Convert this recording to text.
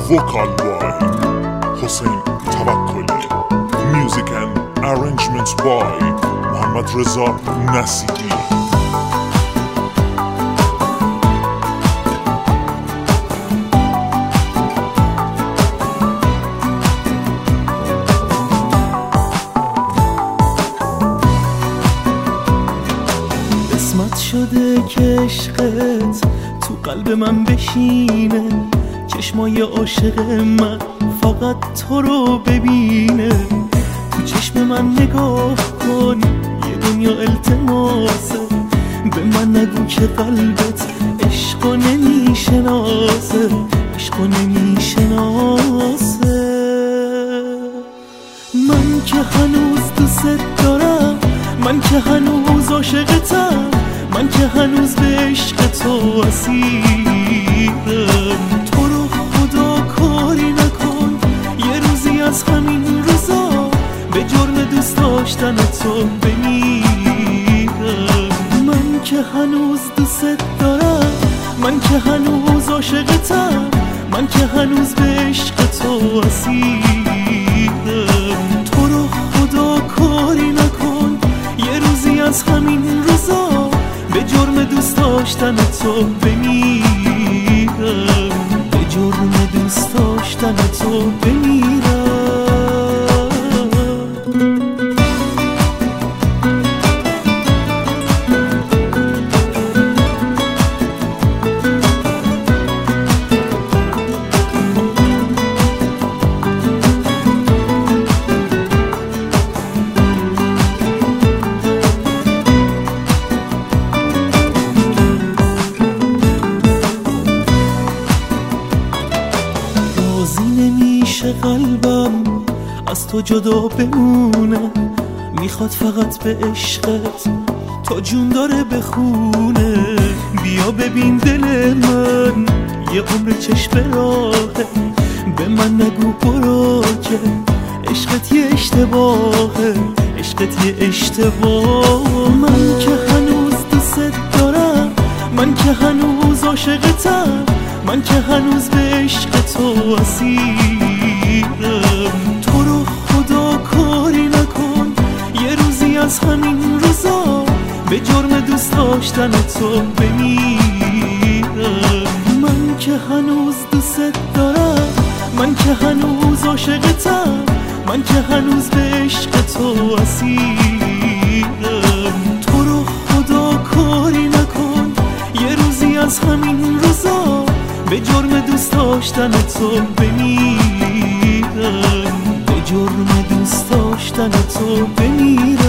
Vocal by Hossein Tawakkoli. Music and arrangements by Muhammad Reza Nasiri. قسمت شده که عشقت تو قلب من بشینه، چشمای عاشق من فقط تو رو ببینه. تو چشم من نگاه کن، یه دنیا التماسه. به من نگو که قلبت عشقو نمیشناسه، عشقو نمیشناسه. من که هنوز دوست دارم، من که هنوز عاشقتم، من که هنوز به عشق تو اسیرم. تو رو خدا کاری نکن، یه روزی از همین روزا به جرم دوست داشتن تو بمیرم. من که هنوز دوست دارم، من که هنوز عاشقتم، من که هنوز به عشق تو اسیرم. تو رو خدا کاری نکن، یه روزی از همین روزا به جرم دوست داشتن تو بمیرم، به جرم دوست داشتن تو بمیرم. نمیشه قلبم از تو جدا بمونه، میخواد فقط به عشقت تا جون داره بخونه. بیا ببین دل من یه عمر چشم راهه، به من نگو برو که عشقت یه اشتباهه، عشقت یه اشتباه. من که هنوز دوست دارم، من که هنوز عاشقتم، من که هنوز به عشق تو اسیرم. تو رو خدا کاری نکن، یه روزی از همین روزا به جرم دوست داشتن تو بمیرم. من که هنوز دوست دارم، من که هنوز عاشقتم، من که هنوز به عشق تو اسیرم. تو رو خدا کاری نکن، یه روزی از همین روزا به جرم دوست داشتن تو بمیرم، به جرم دوست داشتن تو بمیرم.